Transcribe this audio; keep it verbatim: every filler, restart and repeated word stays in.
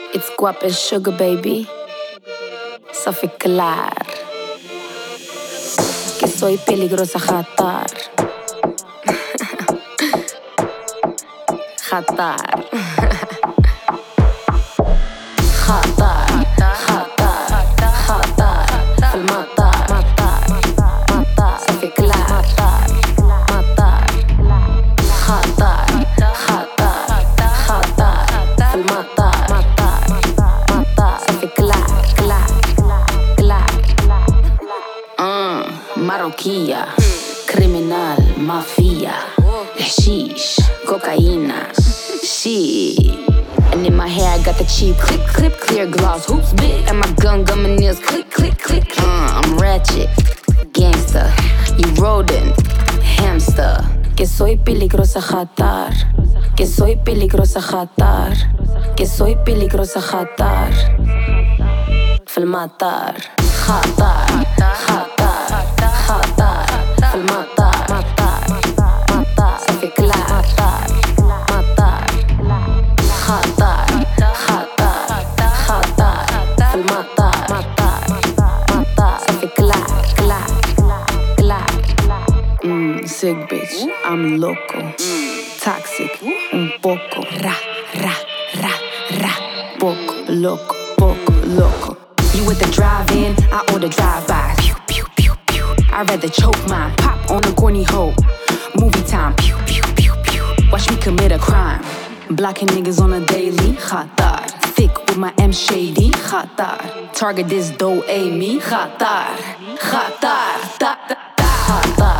It's guap and sugar baby. Safi clar que soy peligrosa khatar. Khatar. Khatar. Khatar. Khatar. في المطار. مطار. مطار. صافي كلار. مطار. مطار. خطر. خطر. خطر. في المطار. مطار. مطار. صافي كلار. كلار. كلار. آه ماروكية. كريمينال. مافيا. الحشيش. كوكايينا. شي. And in my hair, I got the cheap clip, clip, clear gloss, hoops big. And my gun, gun, my nails, click, click, click. Uh, I'm ratchet, gangster, you rodent, hamster. Que soy peligrosa khatar. Que soy peligrosa khatar. Que soy peligrosa khatar. في المطار. خطر. خطر. خطر. في المطار. مطار. مطار. صافي كلار. مطار. مطار. خطر. خطر. خطر. في المطار. مطار. مطار. صافي كلار. كلار. كلار. Mmm, sick bitch, I'm loco. Toxic, un poco. Ra, ra, ra, ra. Poco, loco, poco, loco. You at the drive-in, I order drive-by. Pew, pew, pew, pew. I'd rather choke mine, pop on a corny hoe. Movie time, pew, pew, pew, pew. Watch me commit a crime. Blocking niggas on a daily, khatar. Thick with my M shady, khatar. Target this dough, A me, khatar. Khatar, ta, ta, ta. Khatar.